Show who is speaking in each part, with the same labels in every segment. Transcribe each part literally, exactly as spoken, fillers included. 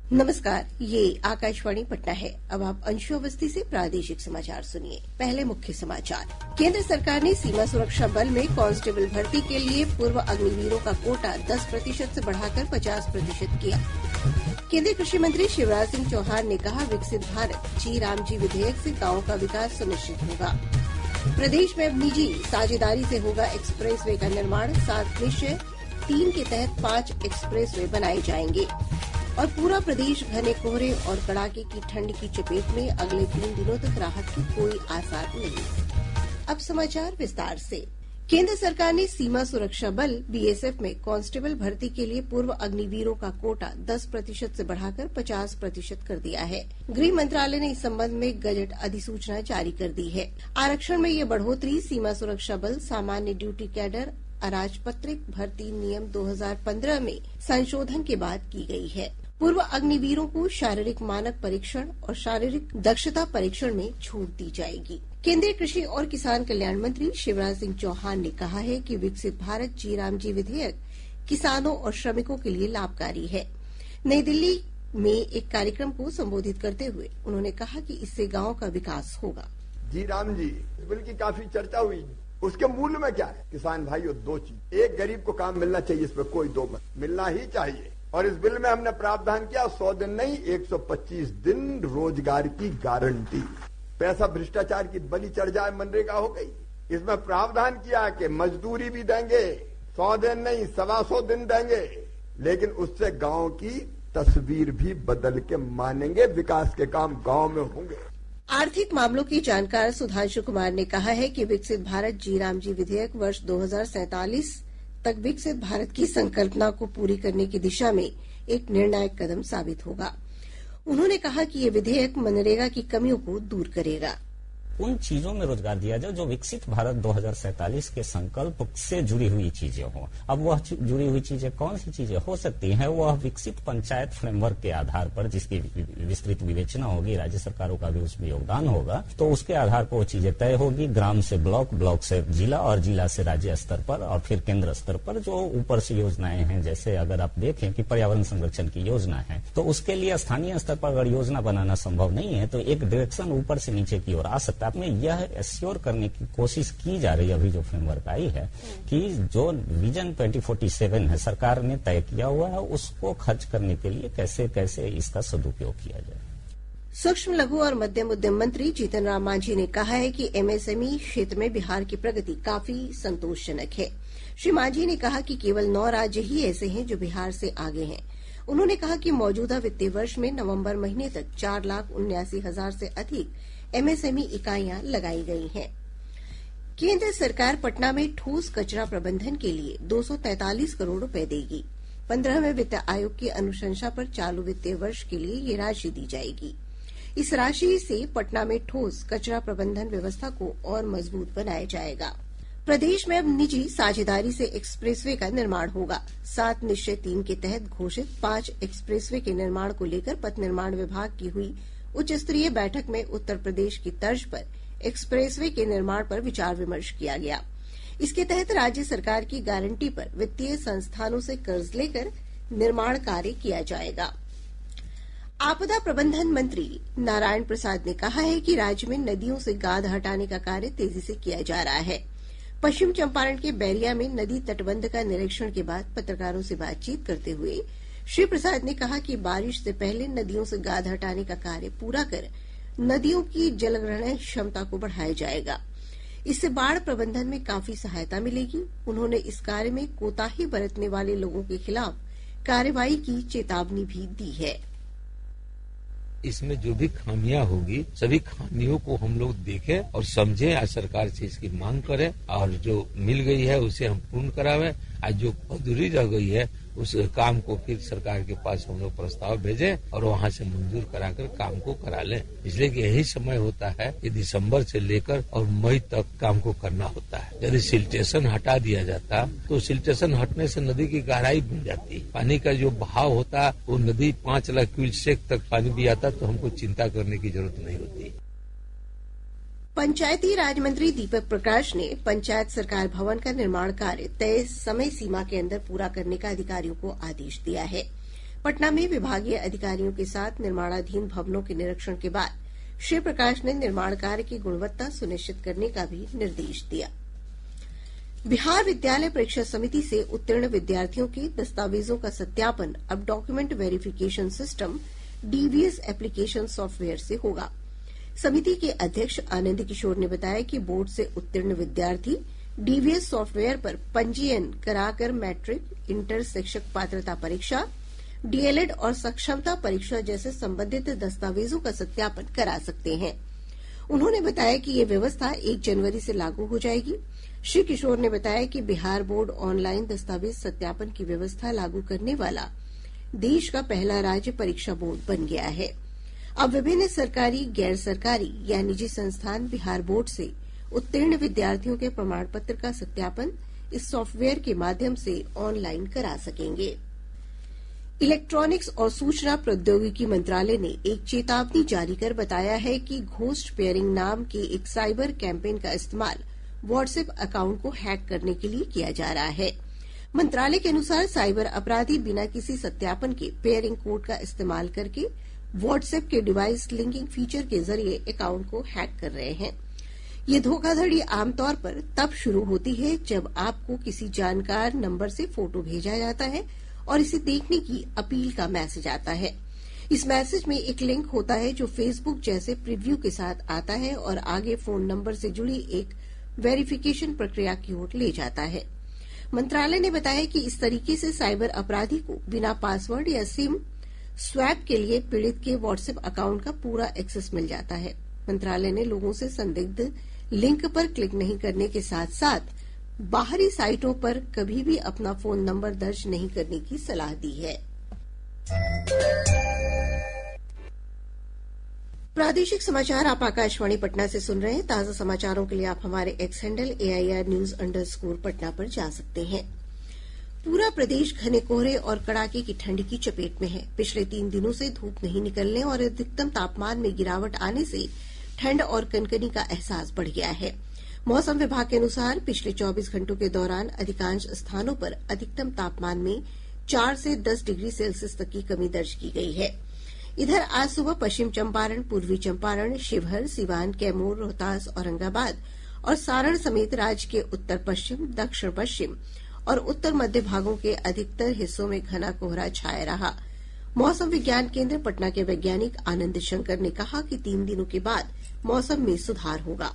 Speaker 1: नमस्कार, ये आकाशवाणी पटना है। अब आप अंशु अवस्थी से प्रादेशिक समाचार सुनिए। पहले मुख्य समाचार। केंद्र सरकार ने सीमा सुरक्षा बल में कांस्टेबल भर्ती के लिए पूर्व अग्निवीरों का कोटा दस प्रतिशत से बढ़ाकर पचास प्रतिशत किया। केंद्रीय कृषि मंत्री शिवराज सिंह चौहान ने कहा, विकसित भारत जी राम जी विधेयक से गांवों का विकास सुनिश्चित होगा। प्रदेश में अब निजी साझेदारी से होगा एक्सप्रेस वे का निर्माण। सात निश्चय तीन के तहत पांच एक्सप्रेस वे बनाए जाएंगे। और पूरा प्रदेश घने कोहरे और कड़ाके की ठंड की चपेट में। अगले तीन दिनों तक राहत के कोई आसार नहीं। अब समाचार विस्तार से। केंद्र सरकार ने सीमा सुरक्षा बल बीएसएफ में कांस्टेबल भर्ती के लिए पूर्व अग्निवीरों का कोटा दस प्रतिशत से बढ़ाकर पचास प्रतिशत कर दिया है। गृह मंत्रालय ने इस संबंध में गजट अधिसूचना जारी कर दी है। आरक्षण में ये बढ़ोतरी सीमा सुरक्षा बल सामान्य ड्यूटी कैडर अराजपत्रित भर्ती नियम दो हज़ार पंद्रह में संशोधन के बाद की गई है। पूर्व अग्निवीरों को शारीरिक मानक परीक्षण और शारीरिक दक्षता परीक्षण में छूट दी जाएगी। केंद्रीय कृषि और किसान कल्याण मंत्री शिवराज सिंह चौहान ने कहा है कि विकसित भारत जी राम जी विधेयक किसानों और श्रमिकों के लिए लाभकारी है। नई दिल्ली में एक कार्यक्रम को संबोधित करते हुए उन्होंने कहा कि इससे गांव का विकास होगा।
Speaker 2: जी राम जी बिल की काफी चर्चा हुई। उसके मूल्य में क्या है? किसान भाइयों, दो चीज। एक, गरीब को काम मिलना चाहिए, इसमें कोई दो मत, मिलना ही चाहिए। और इस बिल में हमने प्रावधान किया सौ दिन नहीं एक सौ पच्चीस दिन रोजगार की गारंटी। पैसा भ्रष्टाचार की बलि चढ़ जाए, मनरेगा हो गई। इसमें प्रावधान किया कि मजदूरी भी देंगे, सौ दिन नहीं सवा सौ दिन देंगे, लेकिन उससे गांव की तस्वीर भी बदल के मानेंगे। विकास के काम गांव में होंगे।
Speaker 1: आर्थिक मामलों की जानकार सुधांशु कुमार ने कहा है कि विकसित भारत जी राम जी विधेयक वर्ष दो हज़ार सैंतालीस तक विकसित भारत की संकल्पना को पूरी करने की दिशा में एक निर्णायक कदम साबित होगा। उन्होंने कहा कि ये विधेयक मनरेगा की कमियों को दूर करेगा।
Speaker 3: उन चीजों में रोजगार दिया जाए जो विकसित भारत दो हज़ार सैंतालीस के संकल्प से जुड़ी हुई चीजें हों। अब वह जुड़ी हुई चीजें कौन सी चीजें हो सकती हैं? वह विकसित पंचायत फ्रेमवर्क के आधार पर जिसकी विस्तृत विवेचना होगी, राज्य सरकारों का भी उसमें योगदान होगा, तो उसके आधार पर वो चीजें तय होगी। ग्राम से ब्लॉक, ब्लॉक से जिला और जिला से राज्य स्तर पर और फिर केंद्र स्तर पर जो ऊपर से योजनाएं हैं, जैसे अगर आप देखें कि पर्यावरण संरक्षण की योजना है, तो उसके लिए स्थानीय स्तर पर अगर योजना बनाना संभव नहीं है तो एक डायरेक्शन ऊपर से नीचे की ओर आ सकता है। में यह एश्योर करने की कोशिश की जा रही है, अभी जो फ्रेमवर्क आई है, कि जो विजन दो हज़ार सैंतालीस है सरकार ने तय किया हुआ है, उसको खर्च करने के लिए कैसे कैसे इसका सदुपयोग किया जाए।
Speaker 1: सूक्ष्म लघु और मध्यम उद्यम मंत्री जीतन राम मांझी ने कहा है कि एमएसएमई क्षेत्र में बिहार की प्रगति काफी संतोषजनक है। श्री मांझी ने कहा कि केवल नौ राज्य ही ऐसे हैं जो बिहार से आगे हैं। उन्होंने कहा कि मौजूदा वित्तीय वर्ष में नवंबर महीने तक चार लाख उन्यासी हजार से अधिक एमएसएमई इकाइयां लगाई गई हैं। केंद्र सरकार पटना में ठोस कचरा प्रबंधन के लिए दो सौ तैंतालीस करोड़ रुपए देगी। पंद्रहवें वित्त आयोग की अनुशंसा पर चालू वित्तीय वर्ष के लिए ये राशि दी जाएगी। इस राशि से पटना में ठोस कचरा प्रबंधन व्यवस्था को और मजबूत बनाया जाएगा। प्रदेश में अब निजी साझेदारी से एक्सप्रेसवे का निर्माण होगा। सात निश्चय तीन के तहत घोषित पांच एक्सप्रेसवे के निर्माण को लेकर पथ निर्माण विभाग की हुई उच्च स्तरीय बैठक में उत्तर प्रदेश की तर्ज पर एक्सप्रेसवे के निर्माण पर विचार विमर्श किया गया। इसके तहत राज्य सरकार की गारंटी पर वित्तीय संस्थानों से कर्ज लेकर निर्माण कार्य किया जाएगा। आपदा प्रबंधन मंत्री नारायण प्रसाद ने कहा है कि राज्य में नदियों से गाद हटाने का कार्य तेजी से किया जा रहा है। पश्चिम चंपारण के बैरिया में नदी तटबंध का निरीक्षण के बाद पत्रकारों से बातचीत करते हुए श्री प्रसाद ने कहा कि बारिश से पहले नदियों से गाद हटाने का कार्य पूरा कर नदियों की जलग्रहण क्षमता को बढ़ाया जाएगा। इससे बाढ़ प्रबंधन में काफी सहायता मिलेगी। उन्होंने इस कार्य में कोताही बरतने वाले लोगों के खिलाफ कार्रवाई की चेतावनी भी दी है।
Speaker 4: इसमें जो भी खामियां होगी, सभी खामियों को हम लोग देखें और समझें। आज सरकार से इसकी मांग करें और जो मिल गई है उसे हम पूर्ण करावें। आज जो अधूरी रह गई है उस काम को फिर सरकार के पास हम लोग प्रस्ताव भेजें और वहाँ से मंजूर कराकर काम को करा लें। इसलिए कि यही समय होता है कि दिसंबर से लेकर और मई तक काम को करना होता है। यदि सिल्टेशन हटा दिया जाता तो सिल्टेशन हटने से नदी की गहराई बन जाती, पानी का जो बहाव होता वो नदी पांच लाख क्यूसेक तक पानी भी आता तो हमको चिंता करने की जरूरत नहीं होती।
Speaker 1: पंचायती राज मंत्री दीपक प्रकाश ने पंचायत सरकार भवन का निर्माण कार्य तय समय सीमा के अंदर पूरा करने का अधिकारियों को आदेश दिया है। पटना में विभागीय अधिकारियों के साथ निर्माणाधीन भवनों के निरीक्षण के बाद श्री प्रकाश ने निर्माण कार्य की गुणवत्ता सुनिश्चित करने का भी निर्देश दिया। बिहार विद्यालय परीक्षा समिति से उत्तीर्ण विद्यार्थियों के दस्तावेजों का सत्यापन अब document verification system DVS application software से होगा। समिति के अध्यक्ष आनंद किशोर ने बताया कि बोर्ड से उत्तीर्ण विद्यार्थी डीवीएस सॉफ्टवेयर पर पंजीयन कराकर मैट्रिक, इंटर शिक्षक पात्रता परीक्षा, डीएलएड और सक्षमता परीक्षा जैसे संबंधित दस्तावेजों का सत्यापन करा सकते हैं। उन्होंने बताया कि ये व्यवस्था एक जनवरी से लागू हो जाएगी। श्री किशोर ने बताया कि बिहार बोर्ड ऑनलाइन दस्तावेज सत्यापन की व्यवस्था लागू करने वाला देश का पहला राज्य परीक्षा बोर्ड बन गया है। अब विभिन्न सरकारी, गैर सरकारी या निजी संस्थान बिहार बोर्ड से उत्तीर्ण विद्यार्थियों के प्रमाण पत्र का सत्यापन इस सॉफ्टवेयर के माध्यम से ऑनलाइन करा सकेंगे। इलेक्ट्रॉनिक्स और सूचना प्रौद्योगिकी मंत्रालय ने एक चेतावनी जारी कर बताया है कि घोस्ट पेयरिंग नाम के एक साइबर कैंपेन का इस्तेमाल व्हाट्सएप अकाउंट को हैक करने के लिए किया जा रहा है। मंत्रालय के अनुसार साइबर अपराधी बिना किसी सत्यापन के पेयरिंग कोड का इस्तेमाल करके व्हाट्सएप के डिवाइस लिंकिंग फीचर के जरिए अकाउंट को हैक कर रहे हैं। ये धोखाधड़ी आमतौर पर तब शुरू होती है जब आपको किसी जानकार नंबर से फोटो भेजा जाता है और इसे देखने की अपील का मैसेज आता है। इस मैसेज में एक लिंक होता है जो फेसबुक जैसे प्रीव्यू के साथ आता है और आगे फोन नंबर से जुड़ी एक वेरिफिकेशन प्रक्रिया की ओर ले जाता है। मंत्रालय ने बताया कि इस तरीके से साइबर अपराधी को बिना पासवर्ड या सिम स्वैप के लिए पीड़ित के व्हाट्सएप अकाउंट का पूरा एक्सेस मिल जाता है। मंत्रालय ने लोगों से संदिग्ध लिंक पर क्लिक नहीं करने के साथ साथ बाहरी साइटों पर कभी भी अपना फोन नंबर दर्ज नहीं करने की सलाह दी है। प्रादेशिक समाचार आप आकाशवाणी पटना से सुन रहे हैं। ताजा समाचारों के लिए आप हमारे X handle AIR news underscore Patna पर जा सकते हैं। पूरा प्रदेश घने कोहरे और कड़ाके की ठंड की चपेट में है। पिछले तीन दिनों से धूप नहीं निकलने और अधिकतम तापमान में गिरावट आने से ठंड और कनकनी का एहसास बढ़ गया है। मौसम विभाग के अनुसार पिछले चौबीस घंटों के दौरान अधिकांश स्थानों पर अधिकतम तापमान में चार से दस डिग्री सेल्सियस तक की कमी दर्ज की गई है। इधर आज सुबह पश्चिम चंपारण, पूर्वी चंपारण, शिवहर, सिवान, कैमूर, रोहतास, औरंगाबाद और सारण समेत राज्य के उत्तर पश्चिम, दक्षिण पश्चिम और उत्तर मध्य भागों के अधिकतर हिस्सों में घना कोहरा छाया रहा। मौसम विज्ञान केंद्र पटना के वैज्ञानिक आनंद शंकर ने कहा कि तीन दिनों के बाद मौसम में सुधार होगा।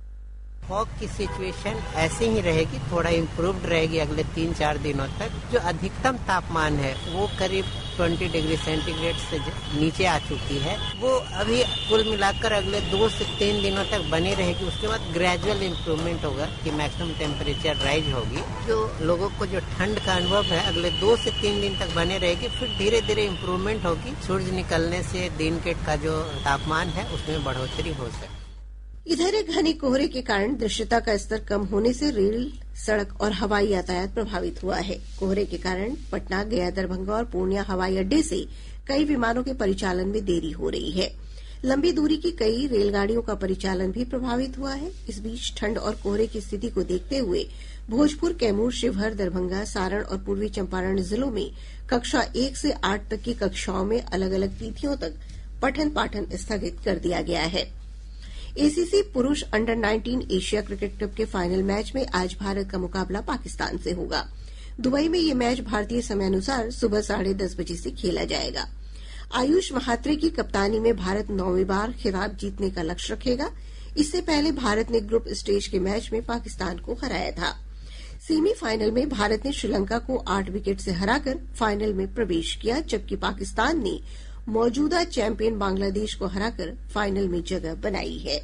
Speaker 5: फॉग की सिचुएशन ऐसे ही रहेगी, थोड़ा इम्प्रूव्ड रहेगी अगले तीन चार दिनों तक। जो अधिकतम तापमान है वो करीब बीस डिग्री सेंटीग्रेड से नीचे आ चुकी है। वो अभी कुल मिलाकर अगले दो से तीन दिनों तक बनी रहेगी। उसके बाद ग्रेजुअल इम्प्रूवमेंट होगा कि मैक्सिमम टेम्परेचर राइज होगी। जो लोगों को जो ठंड का अनुभव है अगले दो से तीन दिन तक बने रहेगी, फिर धीरे धीरे इम्प्रूवमेंट होगी। सूरज निकलने से दिन के का जो तापमान है उसमें बढ़ोतरी हो सकती।
Speaker 1: इधर घने कोहरे के कारण दृश्यता का स्तर कम होने से रेल, सड़क और हवाई यातायात प्रभावित हुआ है। कोहरे के कारण पटना, गया, दरभंगा और पूर्णिया हवाई अड्डे से कई विमानों के परिचालन में देरी हो रही है। लंबी दूरी की कई रेलगाड़ियों का परिचालन भी प्रभावित हुआ है। इस बीच ठंड और कोहरे की स्थिति को देखते हुए भोजपुर, कैमूर, शिवहर, दरभंगा, सारण और पूर्वी चंपारण जिलों में कक्षा एक से आठ तक की कक्षाओं में अलग अलग तिथियों तक पठन पाठन स्थगित कर दिया गया है। एसीसी पुरुष under nineteen Asia cricket cup के फाइनल मैच में आज भारत का मुकाबला पाकिस्तान से होगा। दुबई में ये मैच भारतीय समयानुसार सुबह साढ़े दस बजे से खेला जाएगा। आयुष महात्रे की कप्तानी में भारत नौवीं बार खिताब जीतने का लक्ष्य रखेगा। इससे पहले भारत ने ग्रुप स्टेज के मैच में पाकिस्तान को हराया था। सेमीफाइनल में भारत ने श्रीलंका को आठ विकेट से हराकर फाइनल में प्रवेश किया, जबकि पाकिस्तान ने मौजूदा चैंपियन बांग्लादेश को हराकर फाइनल में जगह बनाई है।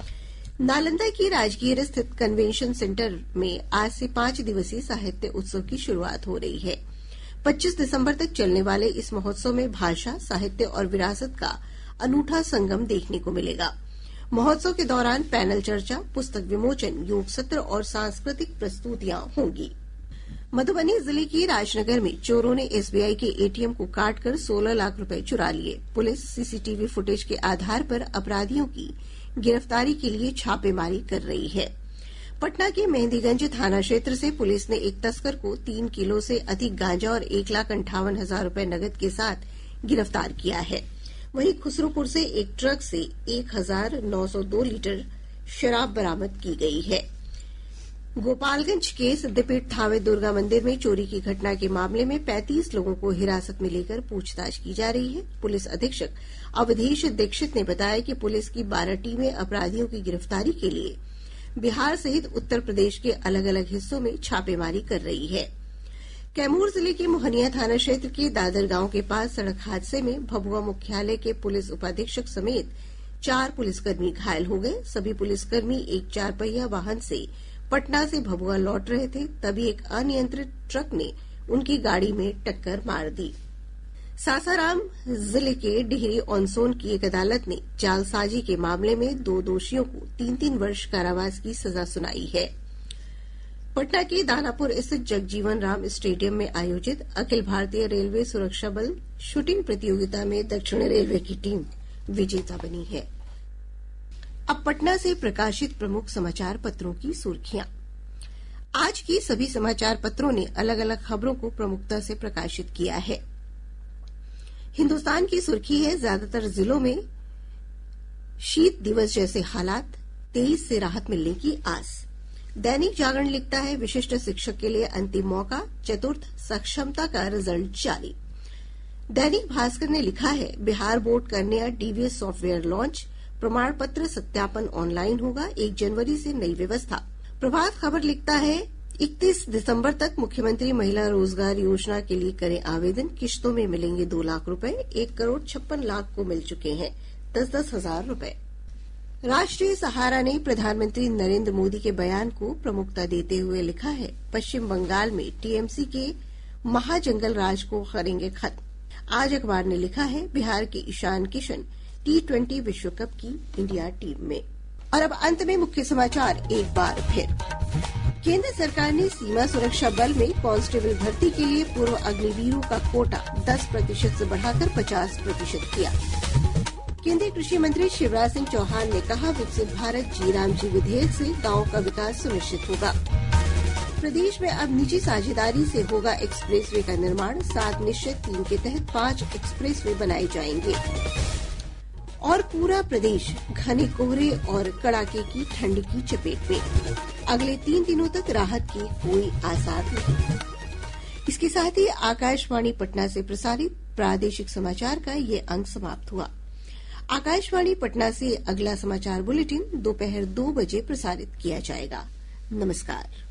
Speaker 1: नालंदा की राजगीर स्थित कन्वेंशन सेंटर में आज से पांच दिवसीय साहित्य उत्सव की शुरुआत हो रही है। पच्चीस दिसंबर तक चलने वाले इस महोत्सव में भाषा, साहित्य और विरासत का अनूठा संगम देखने को मिलेगा। महोत्सव के दौरान पैनल चर्चा, पुस्तक विमोचन, योग सत्र और सांस्कृतिक प्रस्तुतियां होंगी। मधुबनी जिले के राजनगर में चोरों ने एसबीआई के एटीएम को काटकर सोलह लाख रुपए चुरा लिए। पुलिस सीसीटीवी फुटेज के आधार पर अपराधियों की गिरफ्तारी के लिए छापेमारी कर रही है। पटना के मेहंदीगंज थाना क्षेत्र से पुलिस ने एक तस्कर को तीन किलो से अधिक गांजा और एक लाख अंठावन हजार रूपये नकद के साथ गिरफ्तार किया है। वहीं खुसरूपुर से एक ट्रक से एक हजार नौ सौ दो लीटर शराब बरामद की गई है। गोपालगंज के सिद्धपीठ थावे दुर्गा मंदिर में चोरी की घटना के मामले में पैंतीस लोगों को हिरासत में लेकर पूछताछ की जा रही है। पुलिस अधीक्षक अवधेश दीक्षित ने बताया कि पुलिस की बारह टीमें अपराधियों की गिरफ्तारी के लिए बिहार सहित उत्तर प्रदेश के अलग अलग हिस्सों में छापेमारी कर रही है। कैमूर जिले के मोहनिया थाना क्षेत्र के दादर गांव के पास सड़क हादसे में भभुआ मुख्यालय के पुलिस उपाधीक्षक समेत चार पुलिसकर्मी घायल हो गए। सभी पुलिसकर्मी एक चार पहिया वाहन से पटना से भभुआ लौट रहे थे, तभी एक अनियंत्रित ट्रक ने उनकी गाड़ी में टक्कर मार दी। सासाराम जिले के डिहरी ऑनसोन की एक अदालत ने जालसाजी के मामले में दो दोषियों को तीन तीन वर्ष कारावास की सजा सुनाई है। पटना के दानापुर स्थित जगजीवन राम स्टेडियम में आयोजित अखिल भारतीय रेलवे सुरक्षा बल शूटिंग प्रतियोगिता में दक्षिण रेलवे की टीम विजेता बनी है। अब पटना से प्रकाशित प्रमुख समाचार पत्रों की सुर्खियां। आज की सभी समाचार पत्रों ने अलग अलग खबरों को प्रमुखता से प्रकाशित किया है। हिन्दुस्तान की सुर्खी है, ज्यादातर जिलों में शीत दिवस जैसे हालात, तेईस से राहत मिलने की आस। दैनिक जागरण लिखता है, विशिष्ट शिक्षक के लिए अंतिम मौका, चतुर्थ सक्षमता का रिजल्ट जारी। दैनिक भास्कर ने लिखा है, बिहार बोर्ड का नया डीवीएस सॉफ्टवेयर लॉन्च, प्रमाण पत्र सत्यापन ऑनलाइन होगा, एक जनवरी से नई व्यवस्था। प्रभात खबर लिखता है, इकतीस दिसंबर तक मुख्यमंत्री महिला रोजगार योजना के लिए करें आवेदन, किश्तों में मिलेंगे दो लाख रुपए, एक करोड़ छप्पन लाख को मिल चुके हैं दस दस हजार रुपए। राष्ट्रीय सहारा ने प्रधानमंत्री नरेंद्र मोदी के बयान को प्रमुखता देते हुए लिखा है, पश्चिम बंगाल में टीएमसी के महाजंगल राज को करेंगे खत्म। आज अखबार ने लिखा है, बिहार के ईशान किशन टी ट्वेंटी विश्व कप की इंडिया टीम में। और अब अंत में मुख्य समाचार एक बार फिर। केंद्र सरकार ने सीमा सुरक्षा बल में कांस्टेबल भर्ती के लिए पूर्व अग्निवीरों का कोटा दस प्रतिशत से बढ़ाकर पचास प्रतिशत किया। केंद्रीय कृषि मंत्री शिवराज सिंह चौहान ने कहा, विकसित भारत जी राम जी विधेयक से गांव का विकास सुनिश्चित होगा। प्रदेश में अब निजी साझेदारी से होगा एक्सप्रेसवे का निर्माण, सात निश्चित तीन के तहत पांच एक्सप्रेसवे बनाए जाएंगे। और पूरा प्रदेश घने कोहरे और कड़ाके की ठंड की चपेट में, अगले तीन दिनों तक राहत के कोई आसार नहीं। इसके साथ ही आकाशवाणी पटना से प्रसारित प्रादेशिक समाचार का ये अंक समाप्त हुआ। आकाशवाणी पटना से अगला समाचार बुलेटिन दोपहर दो बजे प्रसारित किया जाएगा। नमस्कार।